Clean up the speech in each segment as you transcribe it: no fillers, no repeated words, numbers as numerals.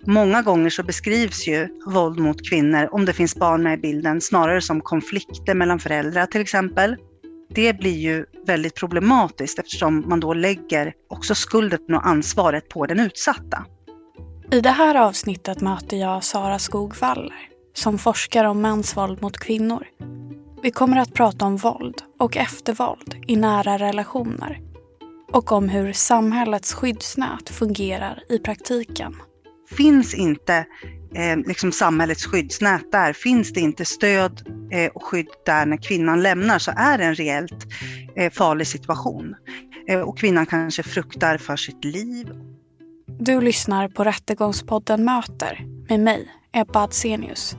Många gånger så beskrivs ju våld mot kvinnor, om det finns barn med i bilden, snarare som konflikter mellan föräldrar till exempel. Det blir ju väldigt problematiskt eftersom man då lägger också skulden och ansvaret på den utsatta. I det här avsnittet möter jag Sara Skog-Waller som forskar om mäns våld mot kvinnor. Vi kommer att prata om våld och eftervåld i nära relationer och om hur samhällets skyddsnät fungerar i praktiken. Finns inte samhällets skyddsnät där, finns det inte stöd och skydd där när kvinnan lämnar, så är det en reellt farlig situation. Och kvinnan kanske fruktar för sitt liv. Du lyssnar på Rättegångspodden Möter med mig, Ebba Adsenius.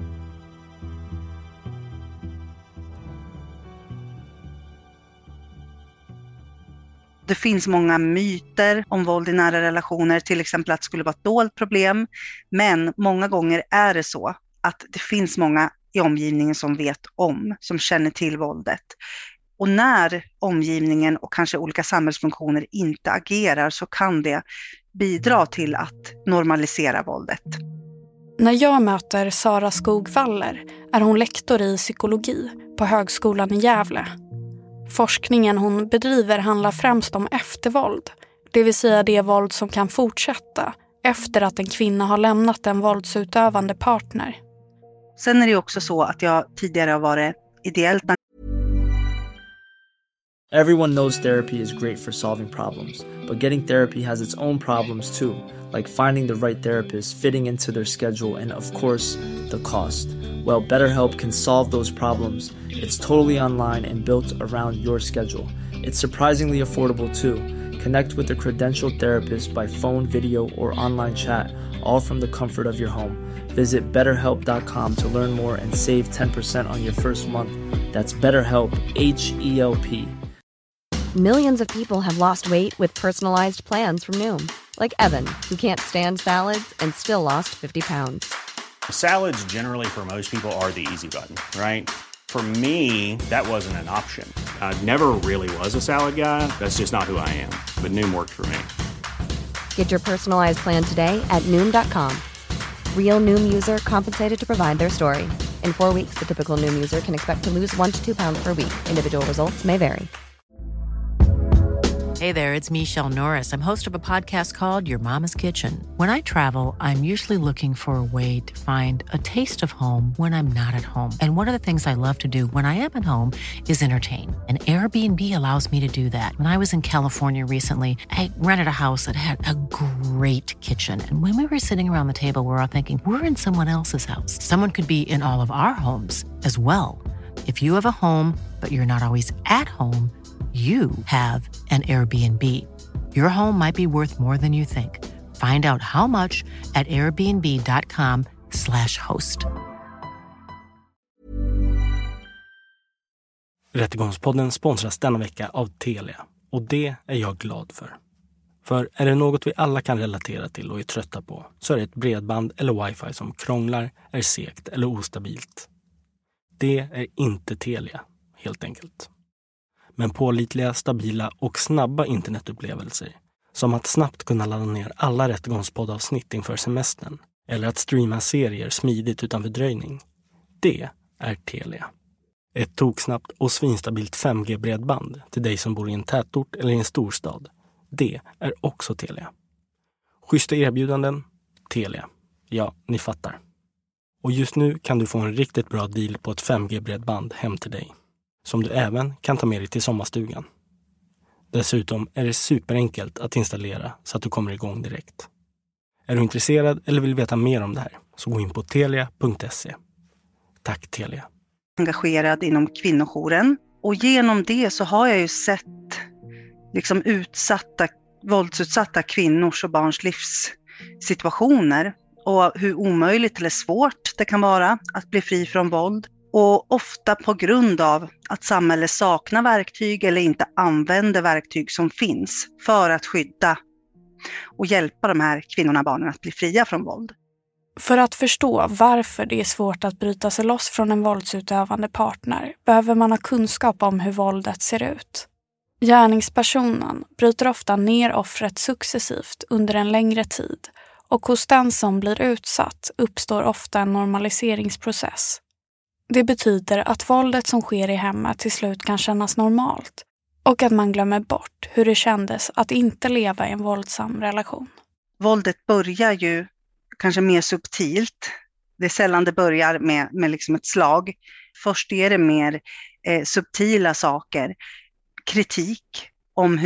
Det finns många myter om våld i nära relationer, till exempel att det skulle vara ett dolt problem. Men många gånger är det så att det finns många i omgivningen som vet om, som känner till våldet. Och när omgivningen och kanske olika samhällsfunktioner inte agerar så kan det bidra till att normalisera våldet. När jag möter Sara Skog-Waller är hon lektor i psykologi på Högskolan i Gävle. Forskningen hon bedriver handlar främst om eftervåld, det vill säga det våld som kan fortsätta efter att en kvinna har lämnat en våldsutövande partner. Sen är det också så att jag tidigare har varit ideellt. Everyone knows therapy is great for solving problems, but getting therapy has its own problems too, like finding the right therapist, fitting into their schedule, and of course, the cost. Well, BetterHelp can solve those problems. It's totally online and built around your schedule. It's surprisingly affordable too. Connect with a credentialed therapist by phone, video, or online chat, all from the comfort of your home. Visit BetterHelp.com to learn more and save 10% on your first month. That's BetterHelp, H-E-L-P. Millions of people have lost weight with personalized plans from Noom. Like Evan, who can't stand salads and still lost 50 pounds. Salads generally for most people are the easy button, right? For me, that wasn't an option. I never really was a salad guy. That's just not who I am. But Noom worked for me. Get your personalized plan today at Noom.com. Real Noom user compensated to provide their story. In 4 weeks, the typical Noom user can expect to lose 1 to 2 pounds per week. Individual results may vary. Hey there, it's Michelle Norris. I'm host of a podcast called Your Mama's Kitchen. When I travel, I'm usually looking for a way to find a taste of home when I'm not at home. And one of the things I love to do when I am at home is entertain. And Airbnb allows me to do that. When I was in California recently, I rented a house that had a great kitchen. And when we were sitting around the table, we were all thinking, we're in someone else's house. Someone could be in all of our homes as well. If you have a home, but you're not always at home, you have an Airbnb. Your home might be worth more than you think. Find out how much at airbnb.com/host. Rättegångspodden sponsras denna vecka av Telia. Och det är jag glad för. För är det något vi alla kan relatera till och är trötta på, så är det ett bredband eller wifi som krånglar, är segt eller ostabilt. Det är inte Telia, helt enkelt. Men pålitliga, stabila och snabba internetupplevelser, som att snabbt kunna ladda ner alla rättegångspoddavsnitt inför semestern eller att streama serier smidigt utan fördröjning. Det är Telia. Ett toksnabbt och svinstabilt 5G-bredband till dig som bor i en tätort eller i en storstad. Det är också Telia. Schyssta erbjudanden, Telia. Ja, ni fattar. Och just nu kan du få en riktigt bra deal på ett 5G-bredband hem till dig, som du även kan ta med dig till sommarstugan. Dessutom är det superenkelt att installera så att du kommer igång direkt. Är du intresserad eller vill veta mer om det här, så gå in på telia.se. Tack Telia. Engagerad inom kvinnojouren, och genom det så har jag ju sett våldsutsatta kvinnors och barns livssituationer och hur omöjligt eller svårt det kan vara att bli fri från våld. Och ofta på grund av att samhället saknar verktyg eller inte använder verktyg som finns för att skydda och hjälpa de här kvinnorna och barnen att bli fria från våld. För att förstå varför det är svårt att bryta sig loss från en våldsutövande partner behöver man ha kunskap om hur våldet ser ut. Gärningspersonen bryter ofta ner offret successivt under en längre tid och hos den som blir utsatt uppstår ofta en normaliseringsprocess. Det betyder att våldet som sker i hemmet till slut kan kännas normalt och att man glömmer bort hur det kändes att inte leva i en våldsam relation. Våldet börjar ju kanske mer subtilt. Det är sällan det börjar med liksom ett slag. Först är det mer subtila saker. Kritik om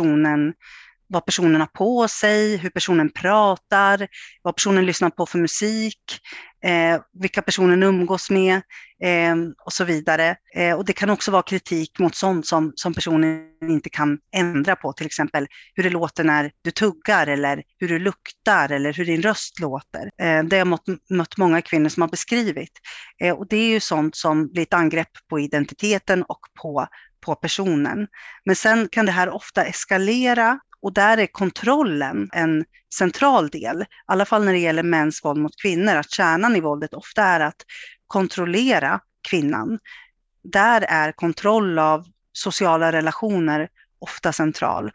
vad personen har på sig, hur personen pratar, vad personen lyssnar på för musik, vilka personen umgås med och så vidare. Och det kan också vara kritik mot sånt som personen inte kan ändra på, till exempel hur det låter när du tuggar eller hur du luktar eller hur din röst låter. Det har jag mött många kvinnor som har beskrivit. Och det är ju sånt som blir ett angrepp på identiteten och på personen. Men sen kan det här ofta eskalera. Och där är kontrollen en central del, i alla fall när det gäller mäns våld mot kvinnor, att kärnan i våldet ofta är att kontrollera kvinnan. Där är kontroll av sociala relationer ofta central.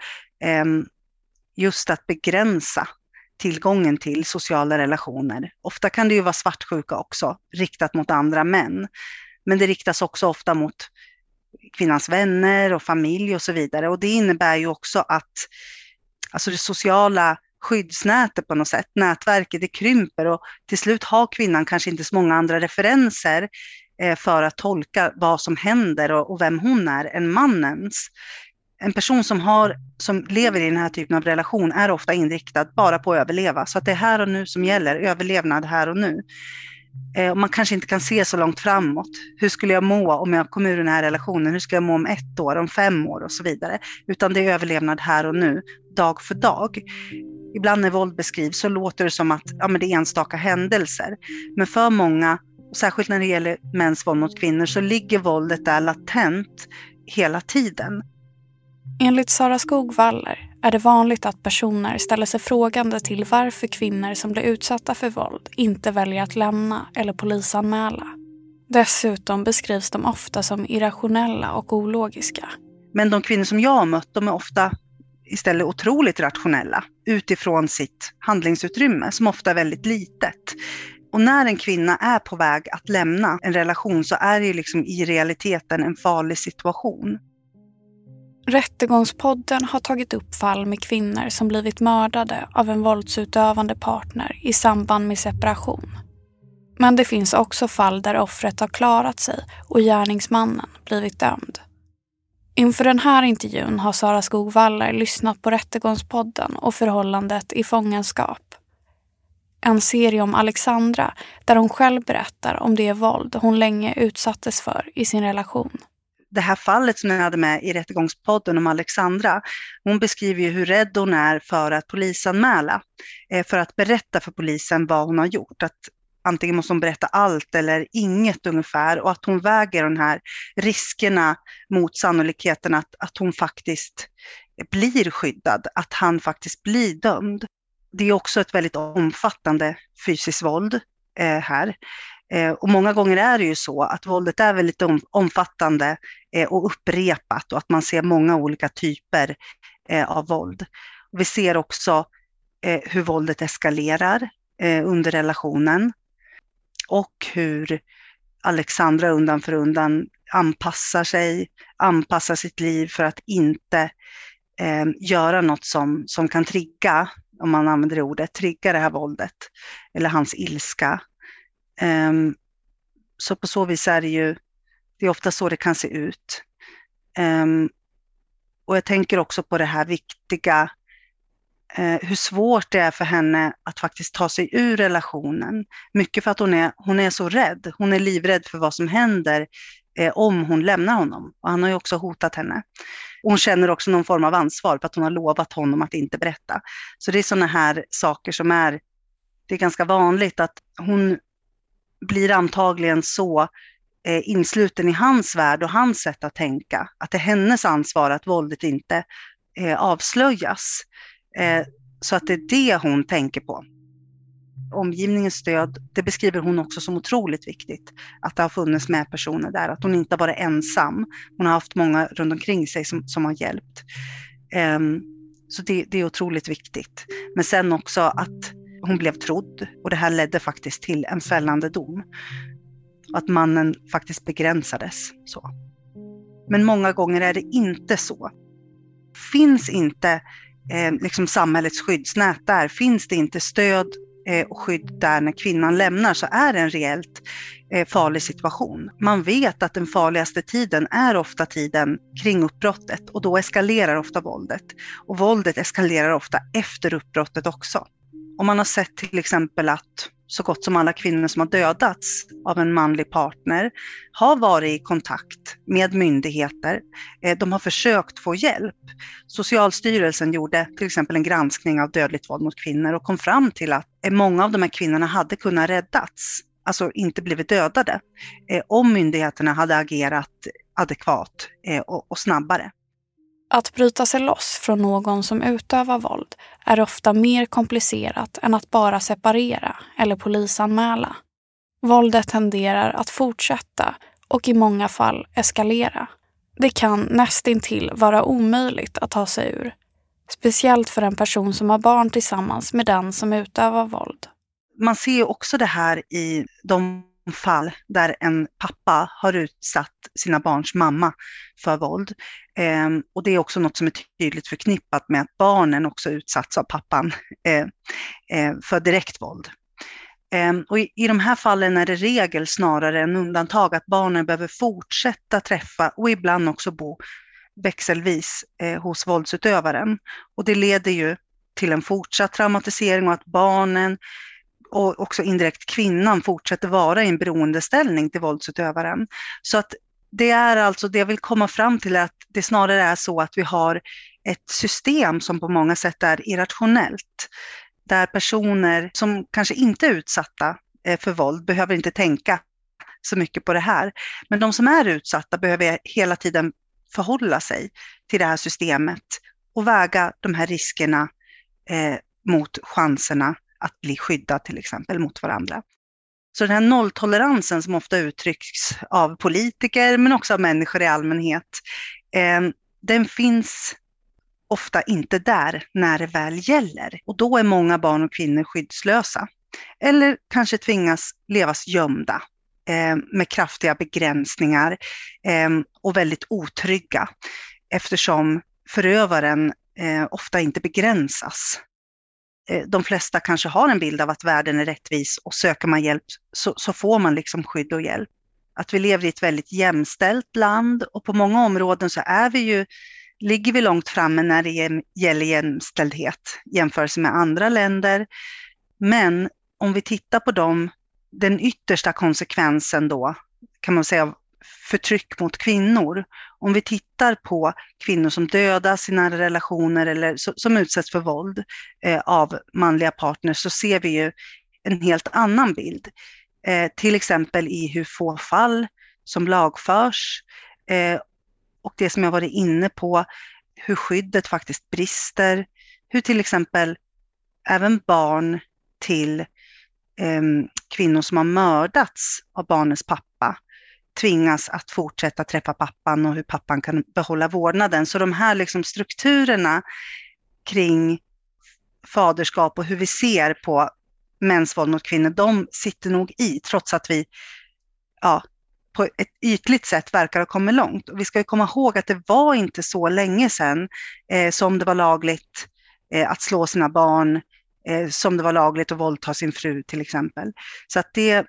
Just att begränsa tillgången till sociala relationer. Ofta kan det ju vara svartsjuka också, riktat mot andra män. Men det riktas också ofta mot kvinnans vänner och familj och så vidare. Och det innebär ju också att alltså det sociala skyddsnätet på något sätt, nätverket, det krymper och till slut har kvinnan kanske inte så många andra referenser för att tolka vad som händer och vem hon är än mannens. En person som lever i den här typen av relation är ofta inriktad bara på att överleva. Så att det är här och nu som gäller, överlevnad här och nu. Och man kanske inte kan se så långt framåt. Hur skulle jag må om jag kom ur den här relationen? Hur ska jag må om 1 år, om 5 år och så vidare? Utan det är överlevnad här och nu, dag för dag. Ibland när våld beskrivs så låter det som att men det är enstaka händelser. Men för många, särskilt när det gäller mäns våld mot kvinnor, så ligger våldet där latent hela tiden. Enligt Sara Skogvaller är det vanligt att personer ställer sig frågande till varför kvinnor som blir utsatta för våld inte väljer att lämna eller polisanmäla. Dessutom beskrivs de ofta som irrationella och ologiska. Men de kvinnor som jag har mött, de är ofta istället otroligt rationella utifrån sitt handlingsutrymme som ofta är väldigt litet. Och när en kvinna är på väg att lämna en relation så är det ju liksom i realiteten en farlig situation. Rättegångspodden har tagit upp fall med kvinnor som blivit mördade av en våldsutövande partner i samband med separation. Men det finns också fall där offret har klarat sig och gärningsmannen blivit dömd. Inför den här intervjun har Sara Skogvaller lyssnat på Rättegångspodden och förhållandet i fångenskap. En serie om Alexandra där hon själv berättar om det våld hon länge utsattes för i sin relation. Det här fallet som jag hade med i Rättegångspodden om Alexandra, hon beskriver ju hur rädd hon är för att polisanmäla, för att berätta för polisen vad hon har gjort. Att antingen måste hon berätta allt eller inget ungefär, och att hon väger de här riskerna mot sannolikheten att hon faktiskt blir skyddad, att han faktiskt blir dömd. Det är också ett väldigt omfattande fysiskt våld här. Och många gånger är det ju så att våldet är väldigt omfattande och upprepat, och att man ser många olika typer av våld. Och vi ser också hur våldet eskalerar under relationen och hur Alexandra undan för undan anpassar sitt liv för att inte göra något som kan trigga, om man använder ordet, trigga det här våldet eller hans ilska. Så på så vis är det är ofta så det kan se ut. Och jag tänker också på det här viktiga, hur svårt det är för henne att faktiskt ta sig ur relationen. Mycket för att hon är så rädd. Hon är livrädd för vad som händer om hon lämnar honom. Och han har ju också hotat henne. Och hon känner också någon form av ansvar för att hon har lovat honom att inte berätta. Så det är sådana här saker som det är ganska vanligt att hon blir antagligen så insluten i hans värld och hans sätt att tänka. Att det är hennes ansvar att våldet inte avslöjas. Så att det är det hon tänker på. Omgivningens stöd, det beskriver hon också som otroligt viktigt. Att det har funnits med personer där. Att hon inte bara är ensam. Hon har haft många runt omkring sig som har hjälpt. Så det är otroligt viktigt. Men sen också att hon blev trodd och det här ledde faktiskt till en fällande dom. Att mannen faktiskt begränsades. Så. Men många gånger är det inte så. Finns inte liksom samhällets skyddsnät där, finns det inte stöd och skydd där när kvinnan lämnar, så är det en reellt farlig situation. Man vet att den farligaste tiden är ofta tiden kring uppbrottet och då eskalerar ofta våldet. Och våldet eskalerar ofta efter uppbrottet också. Om man har sett till exempel att så gott som alla kvinnor som har dödats av en manlig partner har varit i kontakt med myndigheter. De har försökt få hjälp. Socialstyrelsen gjorde till exempel en granskning av dödligt våld mot kvinnor och kom fram till att många av de här kvinnorna hade kunnat räddats, alltså inte blivit dödade, om myndigheterna hade agerat adekvat och snabbare. Att bryta sig loss från någon som utövar våld är ofta mer komplicerat än att bara separera eller polisanmäla. Våldet tenderar att fortsätta och i många fall eskalera. Det kan nästintill vara omöjligt att ta sig ur. Speciellt för en person som har barn tillsammans med den som utövar våld. Man ser också det här i de fall där en pappa har utsatt sina barns mamma för våld. Och det är också något som är tydligt förknippat med att barnen också utsatts av pappan för direkt våld. Och i de här fallen är det regel snarare än undantag att barnen behöver fortsätta träffa och ibland också bo växelvis hos våldsutövaren. Och det leder ju till en fortsatt traumatisering och att barnen och också indirekt kvinnan fortsätter vara i en beroendeställning till våldsutövaren. Så att det är alltså det jag vill komma fram till, att det snarare är så att vi har ett system som på många sätt är irrationellt. Där personer som kanske inte är utsatta för våld behöver inte tänka så mycket på det här. Men de som är utsatta behöver hela tiden förhålla sig till det här systemet och väga de här riskerna mot chanserna att bli skyddad till exempel mot varandra. Så den här nolltoleransen som ofta uttrycks av politiker men också av människor i allmänhet, den finns ofta inte där när det väl gäller. Och då är många barn och kvinnor skyddslösa. Eller kanske tvingas levas gömda med kraftiga begränsningar och väldigt otrygga. Eftersom förövaren ofta inte begränsas. De flesta kanske har en bild av att världen är rättvis och söker man hjälp så får man liksom skydd och hjälp. Att vi lever i ett väldigt jämställt land och på många områden så ligger vi långt framme när det gäller jämställdhet jämfört med andra länder. Men om vi tittar på den yttersta konsekvensen då, kan man säga, av förtryck mot kvinnor. Om vi tittar på kvinnor som dödas i nära relationer eller som utsätts för våld av manliga partners, så ser vi ju en helt annan bild. Till exempel i hur få fall som lagförs och det som jag varit inne på, hur skyddet faktiskt brister. Hur till exempel även barn till kvinnor som har mördats av barnens pappa tvingas att fortsätta träffa pappan och hur pappan kan behålla vårdnaden. Så de här liksom strukturerna kring faderskap och hur vi ser på mäns våld mot kvinnor, de sitter nog i, trots att vi på ett ytligt sätt verkar ha kommit långt. Och vi ska ju komma ihåg att det var inte så länge sedan som det var lagligt att slå sina barn, som det var lagligt att våldta sin fru till exempel. Så att det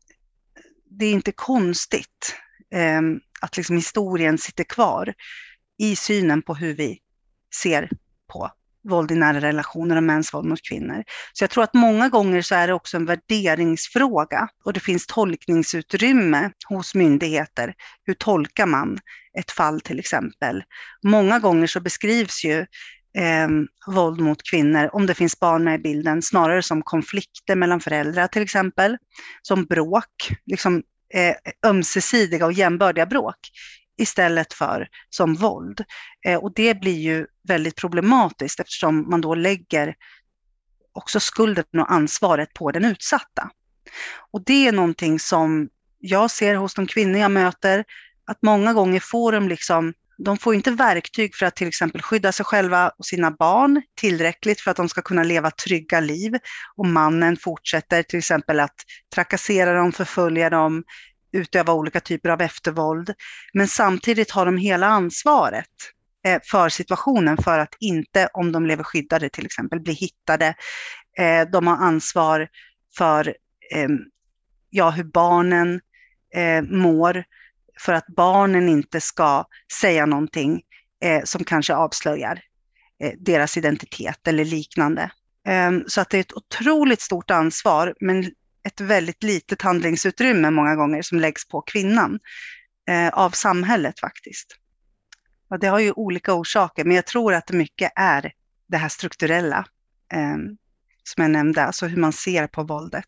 är inte konstigt att liksom historien sitter kvar i synen på hur vi ser på våld i nära relationer och mäns våld mot kvinnor. Så jag tror att många gånger så är det också en värderingsfråga och det finns tolkningsutrymme hos myndigheter. Hur tolkar man ett fall till exempel? Många gånger så beskrivs ju våld mot kvinnor, om det finns barn med i bilden, snarare som konflikter mellan föräldrar till exempel, som bråk, liksom ömsesidiga och jämbördiga bråk, istället för som våld. Och det blir ju väldigt problematiskt eftersom man då lägger också skulden och ansvaret på den utsatta. Och det är någonting som jag ser hos de kvinnor jag möter, att många gånger får de liksom De får inte verktyg för att till exempel skydda sig själva och sina barn tillräckligt för att de ska kunna leva trygga liv. Och mannen fortsätter till exempel att trakassera dem, förfölja dem, utöva olika typer av eftervåld. Men samtidigt har de hela ansvaret för situationen för att inte, om de lever skyddade till exempel, bli hittade. De har ansvar för hur barnen mår, för att barnen inte ska säga någonting som kanske avslöjar deras identitet eller liknande. Så att det är ett otroligt stort ansvar, men ett väldigt litet handlingsutrymme många gånger som läggs på kvinnan av samhället faktiskt. Och det har ju olika orsaker, men jag tror att det mycket är det här strukturella som jag nämnde, alltså hur man ser på våldet.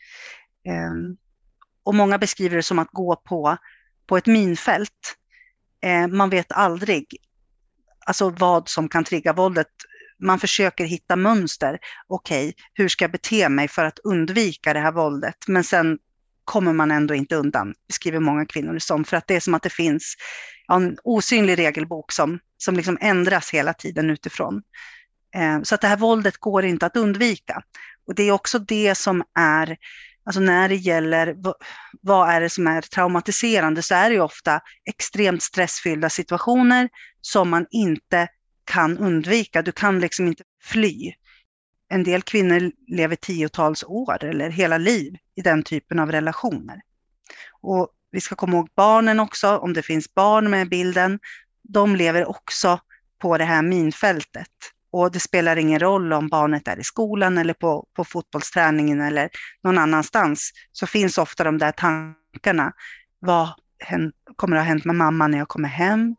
Och många beskriver det som att gå på ett minfält. Man vet aldrig alltså vad som kan trigga våldet. Man försöker hitta mönster. Okej, hur ska jag bete mig för att undvika det här våldet? Men sen kommer man ändå inte undan, beskriver många kvinnor som. För att det är som att det finns en osynlig regelbok som liksom ändras hela tiden utifrån. Så att det här våldet går inte att undvika. Och det är också det som är, alltså när det gäller vad är det som är traumatiserande, så är det ju ofta extremt stressfyllda situationer som man inte kan undvika. Du kan liksom inte fly. En del kvinnor lever 10-tals år eller hela liv i den typen av relationer. Och vi ska komma ihåg barnen också, om det finns barn med i bilden, de lever också på det här minfältet. Och det spelar ingen roll om barnet är i skolan eller på fotbollsträningen eller någon annanstans, så finns ofta de där tankarna. Vad kommer att ha hänt med mamma när jag kommer hem?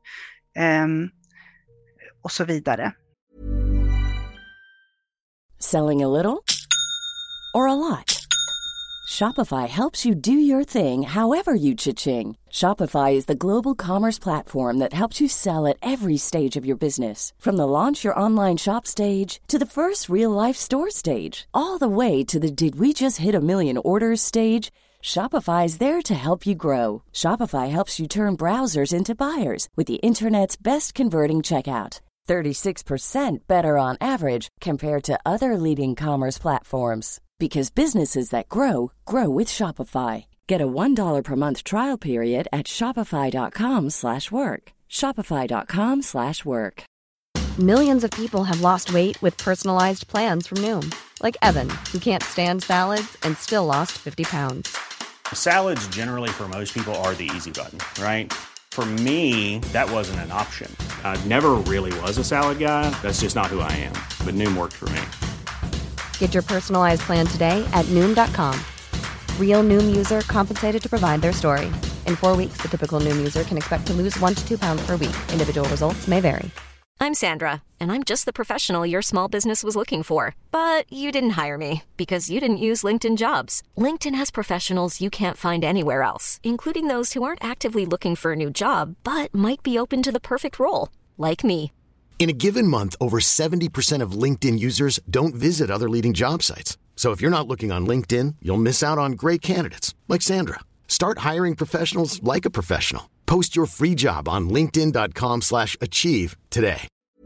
Och så vidare. Selling a little or a lot? Shopify helps you do your thing however you cha-ching. Shopify is the global commerce platform that helps you sell at every stage of your business. From the launch your online shop stage to the first real-life store stage, all the way to the did we just hit a million orders stage. Shopify is there to help you grow. Shopify helps you turn browsers into buyers with the internet's best converting checkout. 36% better on average compared to other leading commerce platforms. Because businesses that grow, grow with Shopify. Get a $1 per month trial period at shopify.com/work. Shopify.com/work. Millions of people have lost weight with personalized plans from Noom. Like Evan, who can't stand salads and still lost 50 pounds. Salads generally for most people are the easy button, right? For me, that wasn't an option. I never really was a salad guy. That's just not who I am. But Noom worked for me. Get your personalized plan today at Noom.com. Real Noom user compensated to provide their story. In 4 weeks, the typical Noom user can expect to lose 1 to 2 pounds per week. Individual results may vary. I'm Sandra, and I'm just the professional your small business was looking for. But you didn't hire me because you didn't use LinkedIn Jobs. LinkedIn has professionals you can't find anywhere else, including those who aren't actively looking for a new job, but might be open to the perfect role, like me. In a given month, over 70% of LinkedIn users don't visit other leading job sites. So if you're not looking on LinkedIn, you'll miss out on great candidates like Sandra. Start hiring professionals like a professional. Post your free job on linkedin.com/achieve today.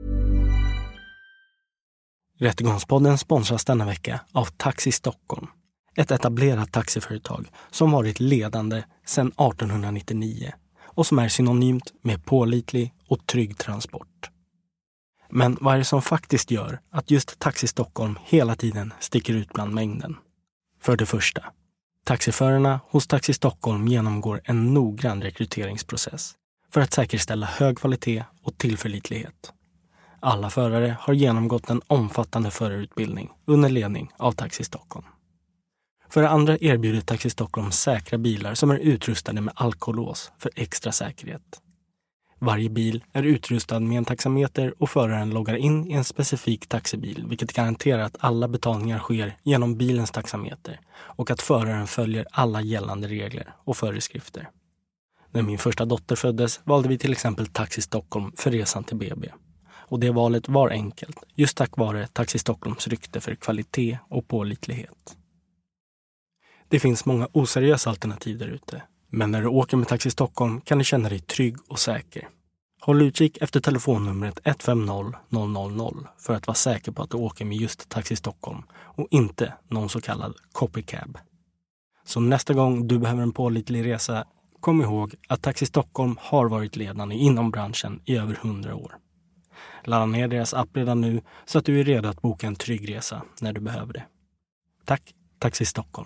Rättegångspodden sponsras denna vecka av Taxi Stockholm. Ett etablerat taxiföretag som varit ledande sedan 1899 och som är synonymt med pålitlig och trygg transport. Men vad är det som faktiskt gör att just Taxi Stockholm hela tiden sticker ut bland mängden? För det första, taxiförarna hos Taxi Stockholm genomgår en noggrann rekryteringsprocess för att säkerställa hög kvalitet och tillförlitlighet. Alla förare har genomgått en omfattande förarutbildning under ledning av Taxi Stockholm. För det andra erbjuder Taxi Stockholm säkra bilar som är utrustade med alkolås för extra säkerhet. Varje bil är utrustad med en taxameter och föraren loggar in i en specifik taxibil, vilket garanterar att alla betalningar sker genom bilens taxameter och att föraren följer alla gällande regler och föreskrifter. När min första dotter föddes valde vi till exempel Taxi Stockholm för resan till BB. Och det valet var enkelt, just tack vare Taxi Stockholms rykte för kvalitet och pålitlighet. Det finns många oseriösa alternativ där ute, men när du åker med Taxi Stockholm kan du känna dig trygg och säker. Håll utkik efter telefonnumret 150 000 för att vara säker på att du åker med just Taxi Stockholm och inte någon så kallad copycab. Så nästa gång du behöver en pålitlig resa, kom ihåg att Taxi Stockholm har varit ledande inom branschen i över 100 år. Ladda ner deras app redan nu så att du är redo att boka en trygg resa när du behöver det. Tack, Taxi Stockholm.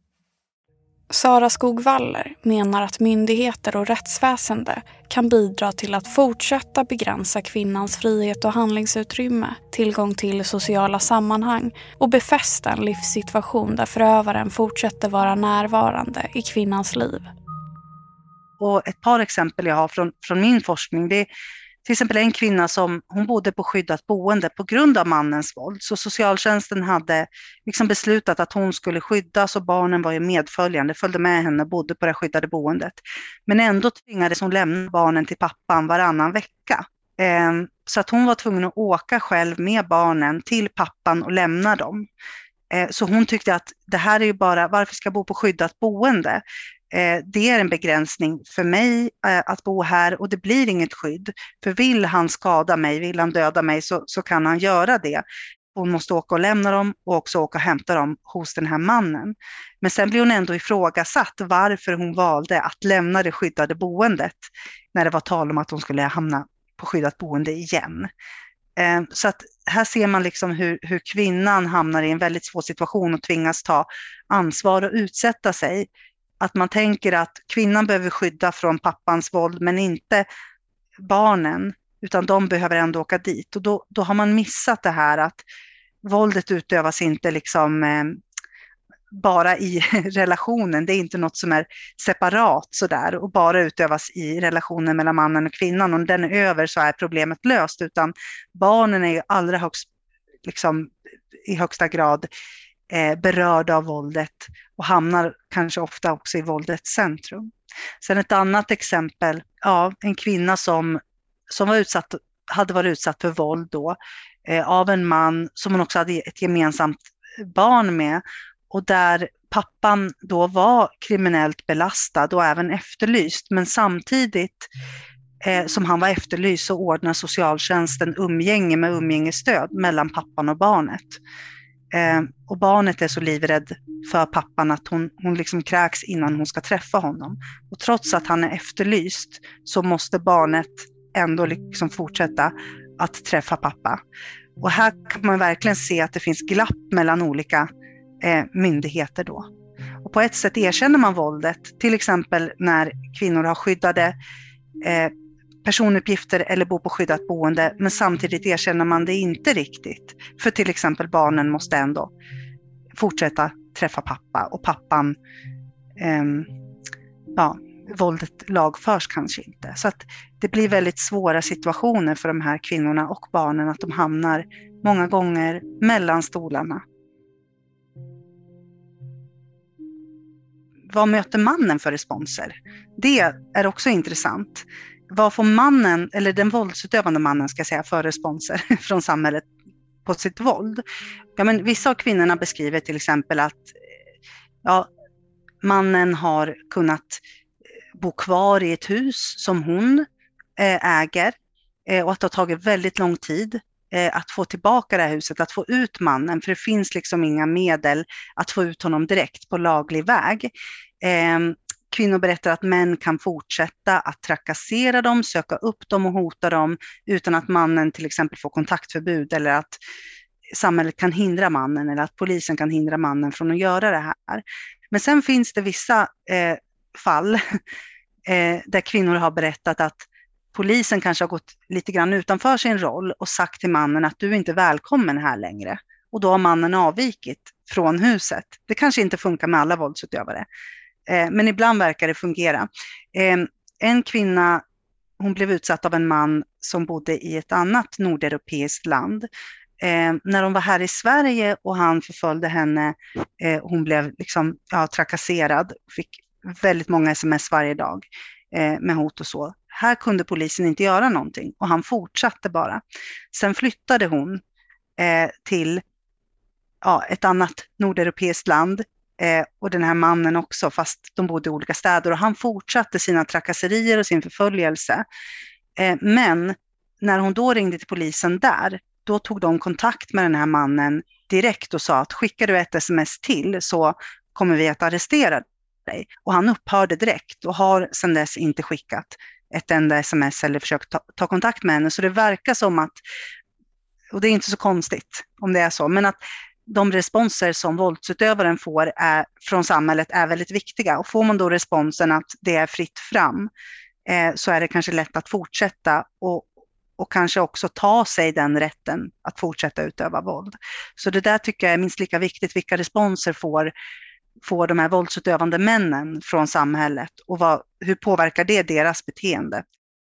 Sara Skog-Waller menar att myndigheter och rättsväsende kan bidra till att fortsätta begränsa kvinnans frihet och handlingsutrymme, tillgång till sociala sammanhang och befästa en livssituation där förövaren fortsätter vara närvarande i kvinnans liv. Och ett par exempel jag har från min forskning, det är till exempel en kvinna som hon bodde på skyddat boende på grund av mannens våld. Så socialtjänsten hade liksom beslutat att hon skulle skyddas och barnen var ju medföljande, följde med henne och bodde på det skyddade boendet. Men ändå tvingades hon lämna barnen till pappan varannan vecka. Så att hon var tvungen att åka själv med barnen till pappan och lämna dem. Så hon tyckte att det här är ju bara, varför ska jag bo på skyddat boende? Det är en begränsning för mig att bo här och det blir inget skydd. För vill han skada mig, vill han döda mig så kan han göra det. Hon måste åka och lämna dem och också åka och hämta dem hos den här mannen. Men sen blir hon ändå ifrågasatt varför hon valde att lämna det skyddade boendet när det var tal om att hon skulle hamna på skyddat boende igen. Så att här ser man liksom hur kvinnan hamnar i en väldigt svår situation och tvingas ta ansvar och utsätta sig. Att man tänker att kvinnan behöver skydda från pappans våld men inte barnen, utan de behöver ändå åka dit. Och då har man missat det här att våldet utövas inte liksom bara i relationen. Det är inte något som är separat sådär och bara utövas i relationen mellan mannen och kvinnan. Om den är över så är problemet löst, utan barnen är ju allra högst, liksom, i högsta grad berörda av våldet och hamnar kanske ofta också i våldets centrum. Sen ett annat exempel, en kvinna som hade varit utsatt för våld då av en man som hon också hade ett gemensamt barn med, och där pappan då var kriminellt belastad och även efterlyst, men samtidigt som han var efterlyst så ordnar socialtjänsten umgänge med umgängesstöd mellan pappan och barnet. Och barnet är så livrädd för pappan att hon liksom kräks innan hon ska träffa honom. Och trots att han är efterlyst så måste barnet ändå liksom fortsätta att träffa pappa. Och här kan man verkligen se att det finns glapp mellan olika myndigheter då. Och på ett sätt erkänner man våldet, till exempel när kvinnor har skyddade personuppgifter eller bor på skyddat boende, men samtidigt erkänner man det inte riktigt. För till exempel barnen måste ändå fortsätta träffa pappa och pappan, våldet lagförs kanske inte. Så att det blir väldigt svåra situationer för de här kvinnorna och barnen, att de hamnar många gånger mellan stolarna. Vad möter mannen för responser? Det är också intressant. Vad får mannen, eller den våldsutövande mannen ska säga, för responser från samhället på sitt våld? Ja, men vissa av kvinnorna beskriver till exempel att mannen har kunnat bo kvar i ett hus som hon äger och att det har tagit väldigt lång tid att få tillbaka det här huset, att få ut mannen, för det finns liksom inga medel att få ut honom direkt på laglig väg. Kvinnor berättar att män kan fortsätta att trakassera dem, söka upp dem och hota dem utan att mannen till exempel får kontaktförbud, eller att samhället kan hindra mannen, eller att polisen kan hindra mannen från att göra det här. Men sen finns det vissa fall där kvinnor har berättat att polisen kanske har gått lite grann utanför sin roll och sagt till mannen att du är inte välkommen här längre. Och då har mannen avvikit från huset. Det kanske inte funkar med alla våldsutövare. Men ibland verkar det fungera. En kvinna, hon blev utsatt av en man som bodde i ett annat nordeuropeiskt land. När de var här i Sverige och han förföljde henne, hon blev liksom, trakasserad, fick väldigt många sms varje dag med hot och så. Här kunde polisen inte göra någonting och han fortsatte bara. Sen flyttade hon till ett annat nordeuropeiskt land och den här mannen också, fast de bodde i olika städer, och han fortsatte sina trakasserier och sin förföljelse. Men när hon då ringde till polisen där, då tog de kontakt med den här mannen direkt och sa att skickar du ett sms till så kommer vi att arrestera dig. Och han upphörde direkt och har sedan dess inte skickat ett enda sms eller försökt ta kontakt med henne. Så det verkar som att, och det är inte så konstigt om det är så, men att de responser som våldsutövaren får från samhället är väldigt viktiga. Och får man då responsen att det är fritt fram så är det kanske lätt att fortsätta och kanske också ta sig den rätten att fortsätta utöva våld. Så det där tycker jag är minst lika viktigt, vilka responser får de här våldsutövande männen från samhället och hur påverkar det deras beteende.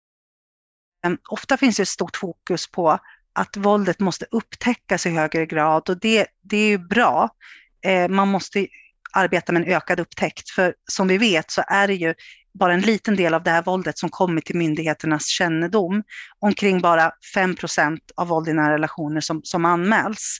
Ofta finns det ett stort fokus på att våldet måste upptäckas i högre grad och det är ju bra. Man måste arbeta med en ökad upptäckt, för som vi vet så är det ju bara en liten del av det här våldet som kommer till myndigheternas kännedom. Omkring bara 5% av våld i nära relationer som anmäls.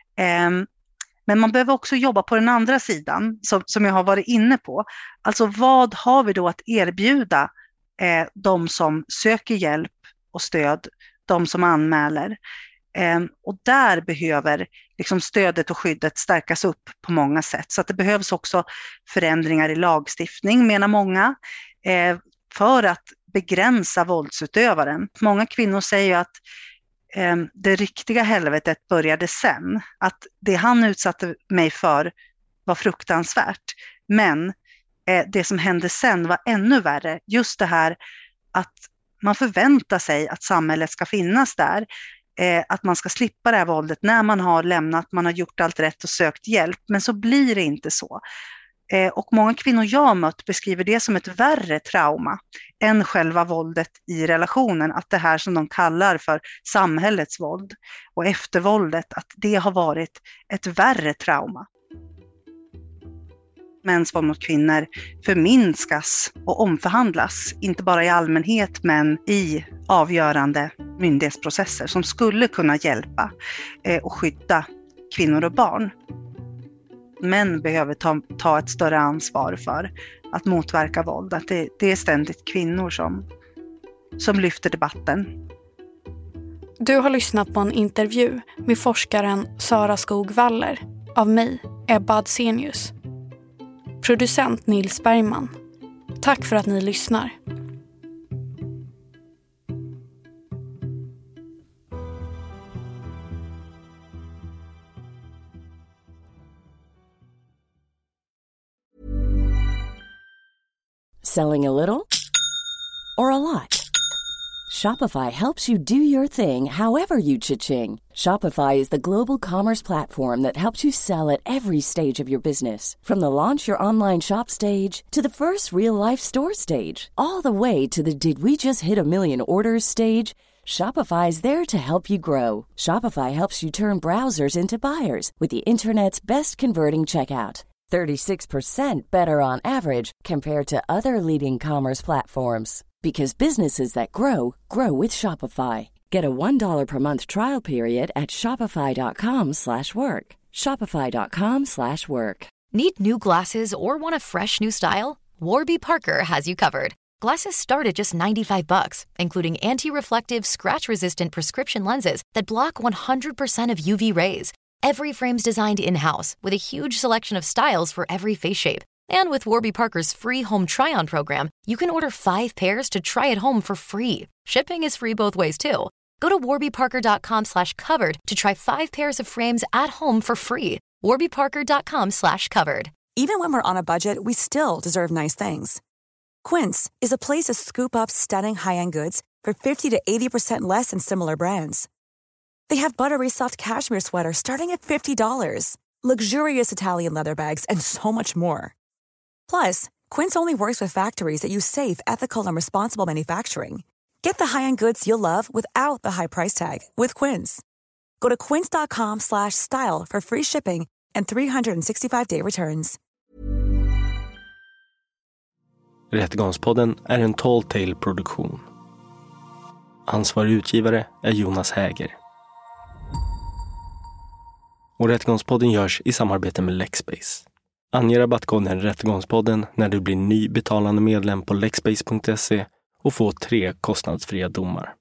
Men man behöver också jobba på den andra sidan som jag har varit inne på. Alltså vad har vi då att erbjuda de som söker hjälp och stöd, de som anmäler. Och där behöver liksom stödet och skyddet stärkas upp på många sätt. Så att det behövs också förändringar i lagstiftning, menar många, för att begränsa våldsutövaren. Många kvinnor säger ju att det riktiga helvetet började sen. Att det han utsatte mig för var fruktansvärt. Men det som hände sen var ännu värre. Just det här att man förväntar sig att samhället ska finnas där. Att man ska slippa det här våldet när man har lämnat, man har gjort allt rätt och sökt hjälp. Men så blir det inte så. Och många kvinnor jag mött beskriver det som ett värre trauma än själva våldet i relationen. Att det här som de kallar för samhällets våld och eftervåldet, att det har varit ett värre trauma. Mäns våld mot kvinnor förminskas och omförhandlas, inte bara i allmänhet men i avgörande myndighetsprocesser som skulle kunna hjälpa och skydda kvinnor och barn. Män behöver ta ett större ansvar för att motverka våld. Att det är ständigt kvinnor som lyfter debatten. Du har lyssnat på en intervju med forskaren Sara Skog Waller av mig, Ebba Adsenius. Producent Nils Bergman. Tack för att ni lyssnar. Selling a little or a lot? Shopify helps you do your thing however you cha-ching. Shopify is the global commerce platform that helps you sell at every stage of your business. From the launch your online shop stage to the first real-life store stage, all the way to the did we just hit a million orders stage. Shopify is there to help you grow. Shopify helps you turn browsers into buyers with the internet's best converting checkout. 36% better on average compared to other leading commerce platforms. Because businesses that grow, grow with Shopify. Get a $1 per month trial period at shopify.com/work. Shopify.com/work. Need new glasses or want a fresh new style? Warby Parker has you covered. Glasses start at just $95, including anti-reflective, scratch-resistant prescription lenses that block 100% of UV rays. Every frame's designed in-house with a huge selection of styles for every face shape. And with Warby Parker's free home try-on program, you can order 5 pairs to try at home for free. Shipping is free both ways too. Go to warbyparker.com/covered to try 5 pairs of frames at home for free. warbyparker.com/covered. Even when we're on a budget, we still deserve nice things. Quince is a place to scoop up stunning high-end goods for 50 to 80% less than similar brands. They have buttery soft cashmere sweaters starting at $50, luxurious Italian leather bags, and so much more. Plus, Quince only works with factories that use safe, ethical, and responsible manufacturing. Get the high-end goods you'll love without the high price tag with Quince. Go to quince.com/style for free shipping and 365-day returns. Rättegångspodden är en Tall Tale-produktion. Ansvarig utgivare är Jonas Häger. Och Rättegångspodden görs i samarbete med Lexbase. Ange rabattkoden Rättegångspodden när du blir ny betalande medlem på lexbase.se och få 3 kostnadsfria domar.